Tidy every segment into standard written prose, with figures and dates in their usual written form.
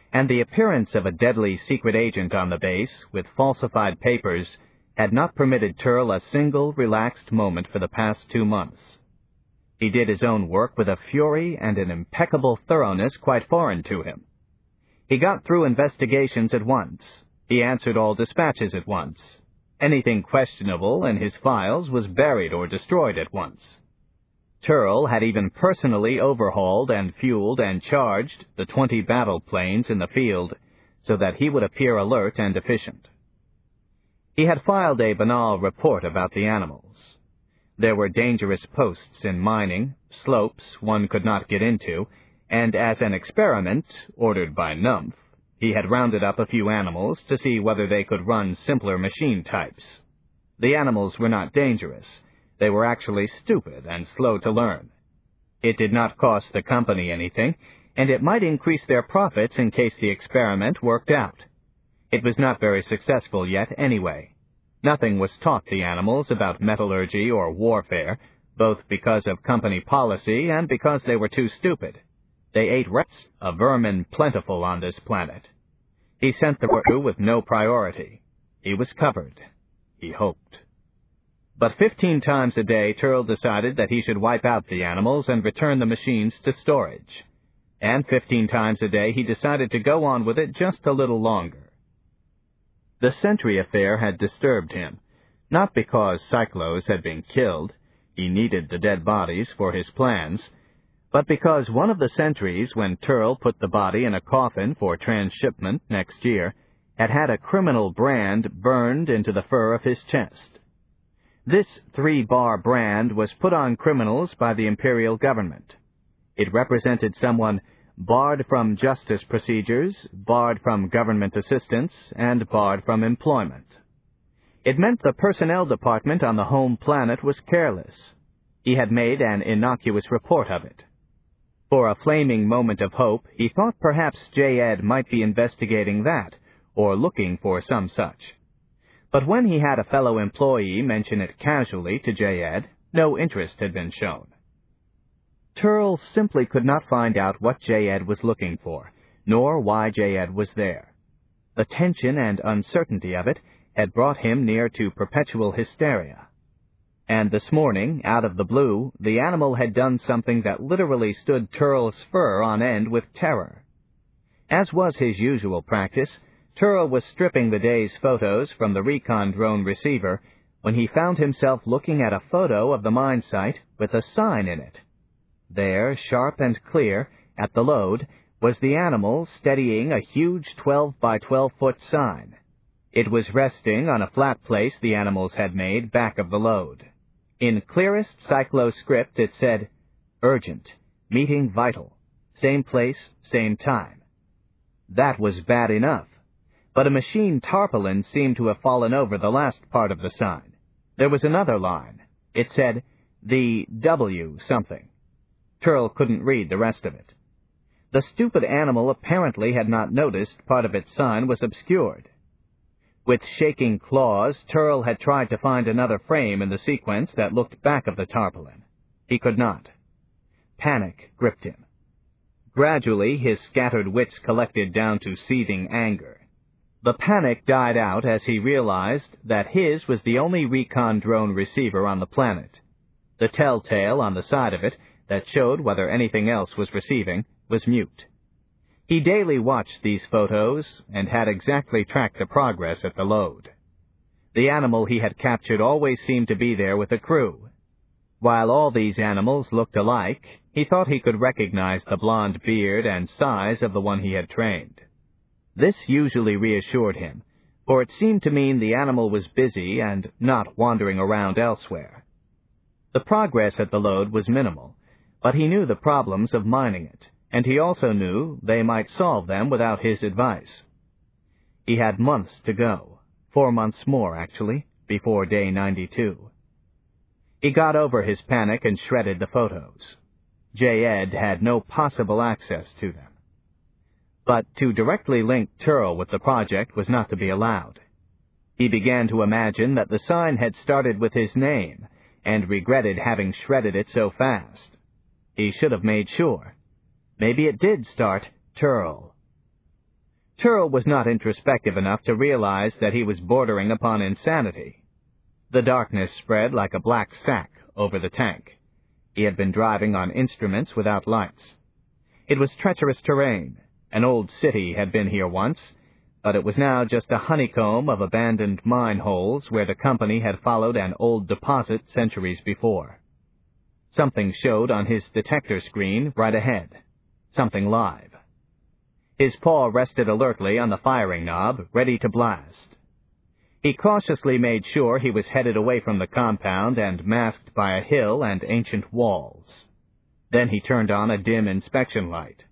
and the appearance of a deadly secret agent on the base with falsified papers had not permitted Turl a single relaxed moment for the past 2 months. He did his own work with a fury and an impeccable thoroughness quite foreign to him. He got through investigations at once. He answered all dispatches at once. Anything questionable in his files was buried or destroyed at once. Turl had even personally overhauled and fueled and charged the 20 battle planes in the field so that he would appear alert and efficient. He had filed a banal report about the animals. There were dangerous posts in mining, slopes one could not get into, and as an experiment, ordered by Numph, he had rounded up a few animals to see whether they could run simpler machine types. The animals were not dangerous. They were actually stupid and slow to learn. It did not cost the company anything, and it might increase their profits in case the experiment worked out. It was not very successful yet anyway. Nothing was taught the animals about metallurgy or warfare, both because of company policy and because they were too stupid. They ate rats, a vermin plentiful on this planet. He sent the crew with no priority. He was covered. He hoped. But 15 times a day, Turl decided that he should wipe out the animals and return the machines to storage. And 15 times a day, he decided to go on with it just a little longer. The Sentry affair had disturbed him, not because Cyclos had been killed. He needed the dead bodies for his plans, but because one of the sentries, when Turl put the body in a coffin for transshipment next year, had had a criminal brand burned into the fur of his chest. This 3-bar brand was put on criminals by the imperial government. It represented someone barred from justice procedures, barred from government assistance, and barred from employment. It meant the personnel department on the home planet was careless. He had made an innocuous report of it. For a flaming moment of hope, he thought perhaps J-Ed might be investigating that, or looking for some such. But when he had a fellow employee mention it casually to J-Ed, no interest had been shown. Turl simply could not find out what J-Ed was looking for, nor why J-Ed was there. The tension and uncertainty of it had brought him near to perpetual hysteria. And this morning, out of the blue, the animal had done something that literally stood Turl's fur on end with terror. As was his usual practice, Turl was stripping the day's photos from the recon drone receiver when he found himself looking at a photo of the mine site with a sign in it. There, sharp and clear, at the load, was the animal steadying a huge 12-by-12-foot sign. It was resting on a flat place the animals had made back of the load. In clearest Cyclo script it said, "Urgent. Meeting vital. Same place, same time." That was bad enough, but a machine tarpaulin seemed to have fallen over the last part of the sign. There was another line. It said, "The W something." Turl couldn't read the rest of it. The stupid animal apparently had not noticed part of its sign was obscured. With shaking claws, Turl had tried to find another frame in the sequence that looked back of the tarpaulin. He could not. Panic gripped him. Gradually, his scattered wits collected down to seething anger. The panic died out as he realized that his was the only recon drone receiver on the planet. The telltale on the side of it that showed whether anything else was receiving was mute. He daily watched these photos and had exactly tracked the progress at the load. The animal he had captured always seemed to be there with a crew. While all these animals looked alike, he thought he could recognize the blond beard and size of the one he had trained. This usually reassured him, for it seemed to mean the animal was busy and not wandering around elsewhere. The progress at the load was minimal, but he knew the problems of mining it, and he also knew they might solve them without his advice. He had months to go, 4 months more, actually, before day 92. He got over his panic and shredded the photos. J-Ed had no possible access to them. But to directly link Turl with the project was not to be allowed. He began to imagine that the sign had started with his name, and regretted having shredded it so fast. He should have made sure. Maybe it did start Turl. Turl was not introspective enough to realize that he was bordering upon insanity. The darkness spread like a black sack over the tank. He had been driving on instruments without lights. It was treacherous terrain. An old city had been here once, but it was now just a honeycomb of abandoned mine holes where the company had followed an old deposit centuries before. Something showed on his detector screen right ahead. Something live. His paw rested alertly on the firing knob, ready to blast. He cautiously made sure he was headed away from the compound and masked by a hill and ancient walls. Then he turned on a dim inspection light.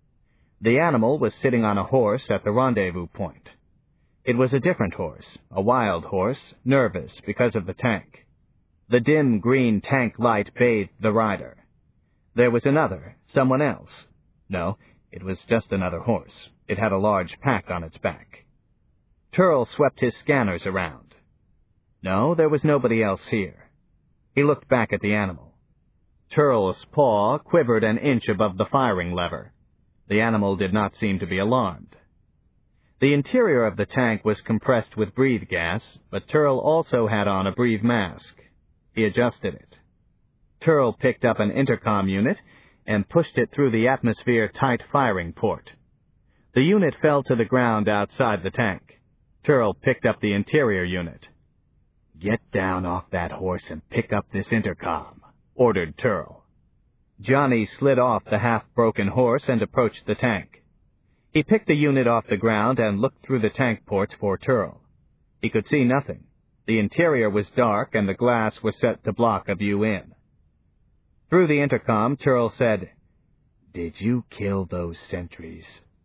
The animal was sitting on a horse at the rendezvous point. It was a different horse, a wild horse, nervous because of the tank. The dim green tank light bathed the rider. There was another, someone else. No, it was just another horse. It had a large pack on its back. Turl swept his scanners around. No, there was nobody else here. He looked back at the animal. Turl's paw quivered an inch above the firing lever. The animal did not seem to be alarmed. The interior of the tank was compressed with breathe gas, but Turl also had on a breathe mask. He adjusted it. Turl picked up an intercom unit and pushed it through the atmosphere-tight firing port. The unit fell to the ground outside the tank. Turl picked up the interior unit. "Get down off that horse and pick up this intercom," ordered Turl. Johnny slid off the half-broken horse and approached the tank. He picked the unit off the ground and looked through the tank ports for Turl. He could see nothing. The interior was dark and the glass was set to block a view in. Through the intercom, Turl said, "Did you kill those sentries?"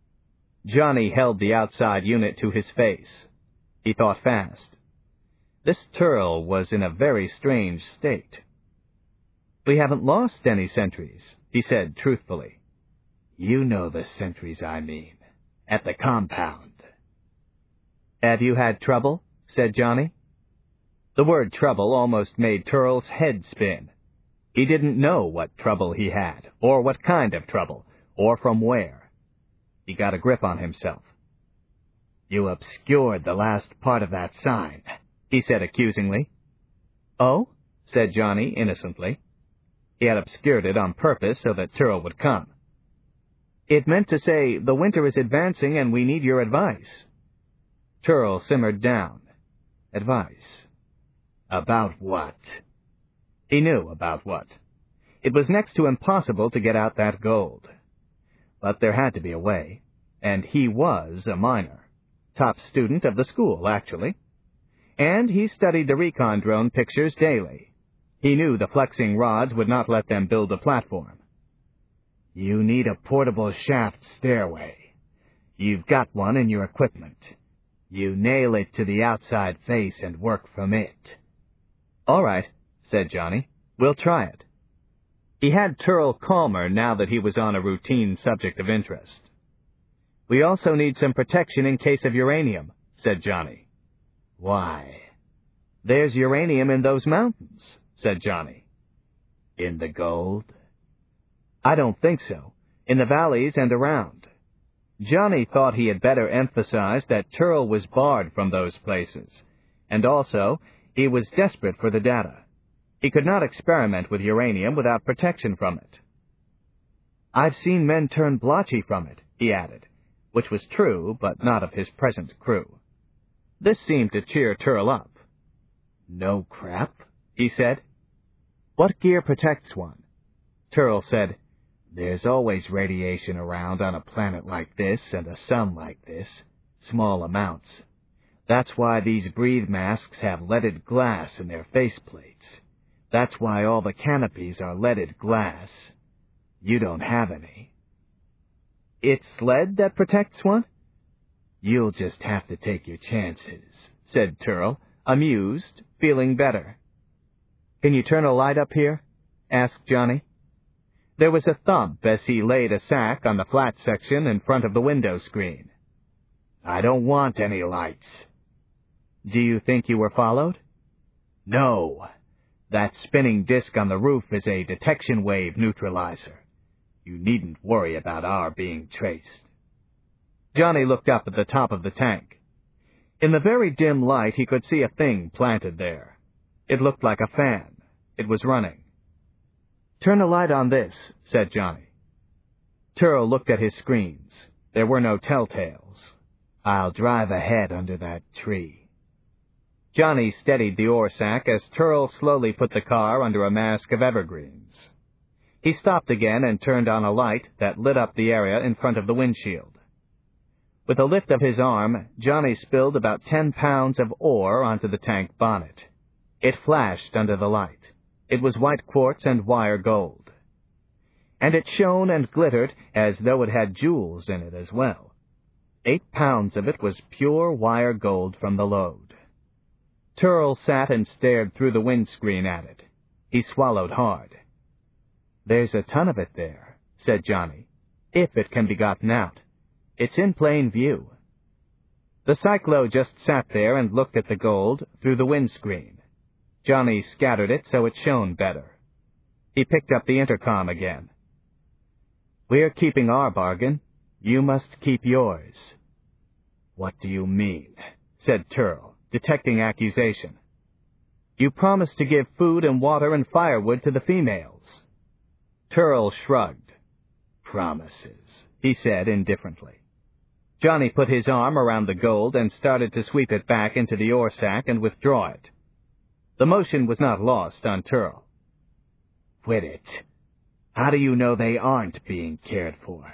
Johnny held the outside unit to his face. He thought fast. This Turl was in a very strange state. "We haven't lost any sentries," he said truthfully. "You know the sentries I mean. At the compound." "Have you had trouble?" said Johnny. The word trouble almost made Turl's head spin. He didn't know what trouble he had, or what kind of trouble, or from where. He got a grip on himself. "You obscured the last part of that sign," he said accusingly. "Oh?" said Johnny innocently. He had obscured it on purpose so that Turl would come. "It meant to say, 'The winter is advancing and we need your advice.'" Turl simmered down. Advice. About what? He knew about what. It was next to impossible to get out that gold. But there had to be a way, and he was a miner. Top student of the school, actually. And he studied the recon drone pictures daily. He knew the flexing rods would not let them build a platform. "You need a portable shaft stairway. You've got one in your equipment. You nail it to the outside face and work from it." "All right," said Johnny. "We'll try it." He had Turl calmer now that he was on a routine subject of interest. "We also need some protection in case of uranium," said Johnny. "Why?" "There's uranium in those mountains," said Johnny. "In the gold?" "I don't think so. In the valleys and around." Johnny thought he had better emphasize that Turl was barred from those places, and also he was desperate for the data. He could not experiment with uranium without protection from it. "I've seen men turn blotchy from it," he added, which was true, but not of his present crew. This seemed to cheer Turl up. "No crap," he said. "What gear protects one?" Turl said, "There's always radiation around on a planet like this and a sun like this, small amounts. That's why these breathe masks have leaded glass in their faceplates. That's why all the canopies are leaded glass. You don't have any." "It's lead that protects one?" "You'll just have to take your chances," said Turl, amused, feeling better. "Can you turn a light up here?" asked Johnny. There was a thump as he laid a sack on the flat section in front of the window screen. "I don't want any lights." "Do you think you were followed?" "No. That spinning disk on the roof is a detection wave neutralizer. You needn't worry about our being traced." Johnny looked up at the top of the tank. In the very dim light, he could see a thing planted there. It looked like a fan. It was running. "Turn a light on this," said Johnny. Turl looked at his screens. There were no telltales. "I'll drive ahead under that tree." Johnny steadied the ore sack as Turl slowly put the car under a mask of evergreens. He stopped again and turned on a light that lit up the area in front of the windshield. With a lift of his arm, Johnny spilled about 10 pounds of ore onto the tank bonnet. It flashed under the light. It was white quartz and wire gold. And it shone and glittered as though it had jewels in it as well. 8 pounds of it was pure wire gold from the load. Turl sat and stared through the windscreen at it. He swallowed hard. "There's a ton of it there," said Johnny, "if it can be gotten out. It's in plain view." The cyclo just sat there and looked at the gold through the windscreen. Johnny scattered it so it shone better. He picked up the intercom again. "We're keeping our bargain. You must keep yours." "What do you mean?" said Turl, detecting accusation. "You promised to give food and water and firewood to the females." Turl shrugged. "Promises," he said indifferently. Johnny put his arm around the gold and started to sweep it back into the ore sack and withdraw it. The motion was not lost on Turl. "Quit it. How do you know they aren't being cared for?"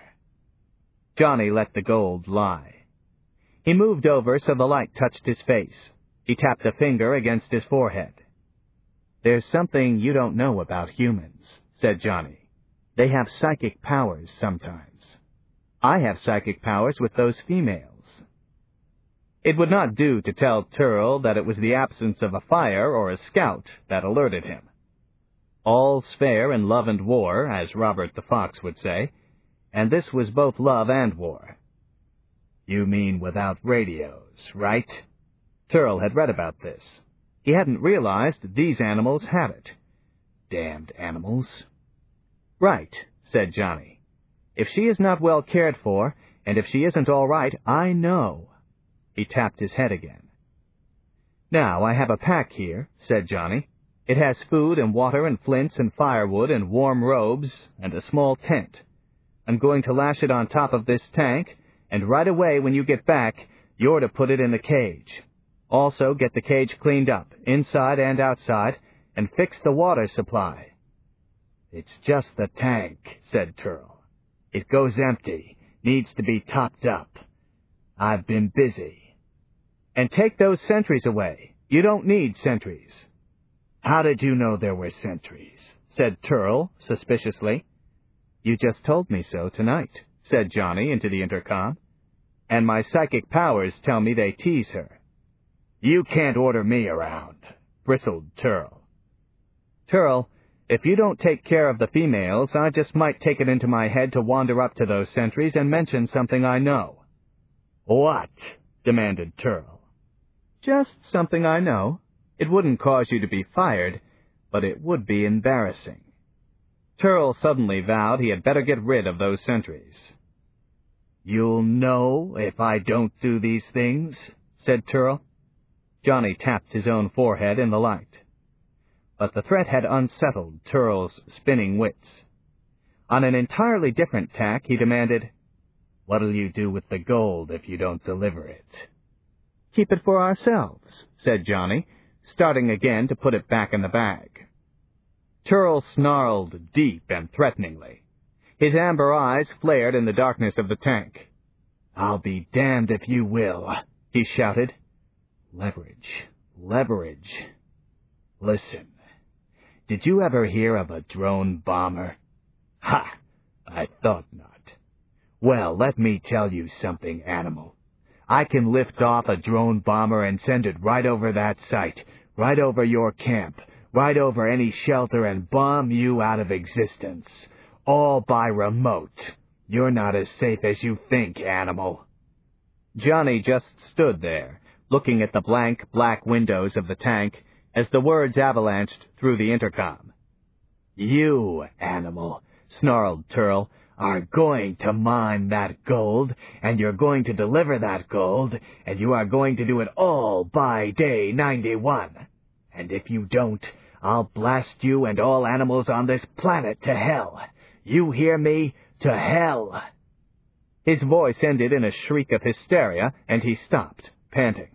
Johnny let the gold lie. He moved over so the light touched his face. He tapped a finger against his forehead. "There's something you don't know about humans," said Johnny. "They have psychic powers sometimes. I have psychic powers with those females." It would not do to tell Turl that it was the absence of a fire or a scout that alerted him. All's fair in love and war, as Robert the Fox would say, and this was both love and war. "You mean without radios, right?" Turl had read about this. He hadn't realized these animals had it. Damned animals. "Right," said Johnny. "If she is not well cared for, and if she isn't all right, I know." He tapped his head again. "Now, I have a pack here," said Johnny. "It has food and water and flints and firewood and warm robes and a small tent. I'm going to lash it on top of this tank, and right away when you get back, you're to put it in the cage. Also get the cage cleaned up, inside and outside, and fix the water supply." "It's just the tank," said Turl. "It goes empty, needs to be topped up. I've been busy." "And take those sentries away. You don't need sentries." "How did you know there were sentries?" said Turl suspiciously. "You just told me so tonight," said Johnny into the intercom. "And my psychic powers tell me they tease her." "You can't order me around," bristled Turl. "Turl, if you don't take care of the females, I just might take it into my head to wander up to those sentries and mention something I know." "What?" demanded Turl. "Just something I know. It wouldn't cause you to be fired, but it would be embarrassing." Turl suddenly vowed he had better get rid of those sentries. "You'll know if I don't do these things?" said Turl. Johnny tapped his own forehead in the light. But the threat had unsettled Turl's spinning wits. On an entirely different tack, he demanded, "What'll you do with the gold if you don't deliver it?" "Keep it for ourselves," said Johnny, starting again to put it back in the bag. Turl snarled deep and threateningly. His amber eyes flared in the darkness of the tank. "I'll be damned if you will," he shouted. "Leverage, leverage. Listen. Did you ever hear of a drone bomber? Ha! I thought not. Well, let me tell you something, animal. I can lift off a drone bomber and send it right over that site, right over your camp, right over any shelter and bomb you out of existence. All by remote. You're not as safe as you think, animal." Johnny just stood there, looking at the blank black windows of the tank, as the words avalanched through the intercom. "You, animal," snarled Turl, are going to mine that gold, and you're going to deliver that gold, and you are going to do it all by day 91. And if you don't, I'll blast you and all animals on this planet to hell. You hear me? To hell!" His voice ended in a shriek of hysteria, and he stopped, panting.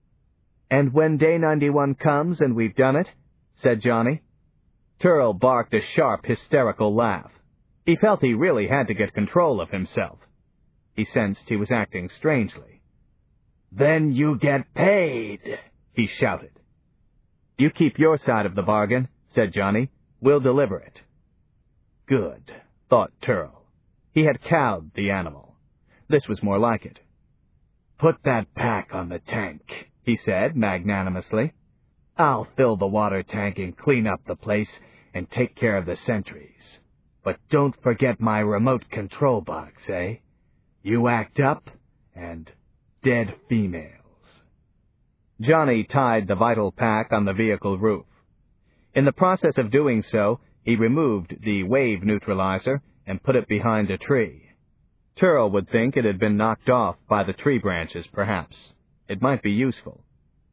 "And when day 91 comes and we've done it?" said Johnny. Turl barked a sharp, hysterical laugh. He felt he really had to get control of himself. He sensed he was acting strangely. "Then you get paid," he shouted. "You keep your side of the bargain," said Johnny. "We'll deliver it." Good, thought Turl. He had cowed the animal. This was more like it. "Put that pack on the tank," he said magnanimously. "I'll fill the water tank and clean up the place and take care of the sentries. But don't forget my remote control box, eh? You act up, and dead females." Johnny tied the vital pack on the vehicle roof. In the process of doing so, he removed the wave neutralizer and put it behind a tree. Turl would think it had been knocked off by the tree branches, perhaps. It might be useful.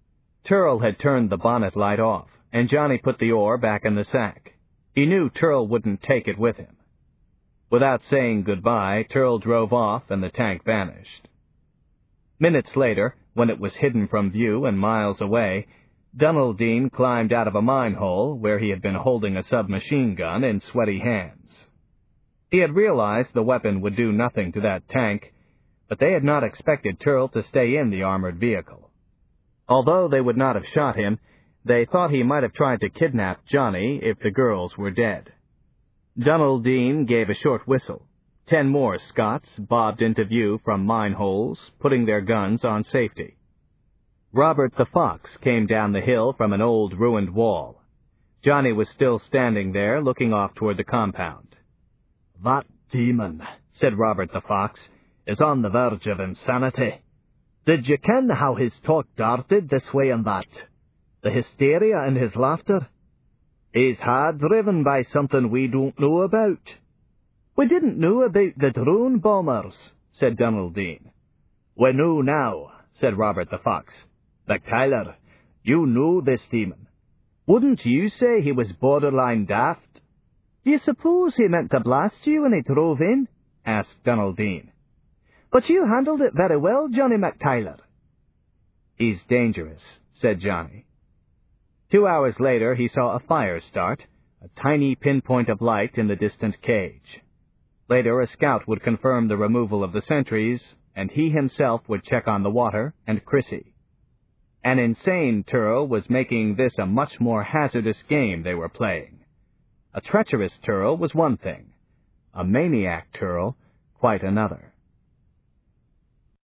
Turl had turned the bonnet light off, and Johnny put the oar back in the sack. He knew Turl wouldn't take it with him. Without saying goodbye, Turl drove off and the tank vanished. Minutes later, when it was hidden from view and miles away, Dunaldine climbed out of a mine hole where he had been holding a submachine gun in sweaty hands. He had realized the weapon would do nothing to that tank, but they had not expected Turl to stay in the armored vehicle. Although they would not have shot him, they thought he might have tried to kidnap Johnny if the girls were dead. Dunaldine gave a short whistle. 10 more Scots bobbed into view from mine holes, putting their guns on safety. Robert the Fox came down the hill from an old ruined wall. Johnny was still standing there, looking off toward the compound. "That demon," said Robert the Fox, "is on the verge of insanity. Did you ken how his talk darted this way and that? The hysteria in his laughter? He's hard driven by something we don't know about." "We didn't know about the drone bombers," said Dunaldine. "We know now," said Robert the Fox. "McTyler, you know this demon. Wouldn't you say he was borderline daft?" "Do you suppose he meant to blast you when he drove in?" asked Dunaldine. "But you handled it very well, Johnny McTyler." "He's dangerous," said Johnny. 2 hours later, he saw a fire start, a tiny pinpoint of light in the distant cage. Later, a scout would confirm the removal of the sentries, and he himself would check on the water and Chrissy. An insane Turl was making this a much more hazardous game they were playing. A treacherous Turl was one thing, a maniac Turl quite another.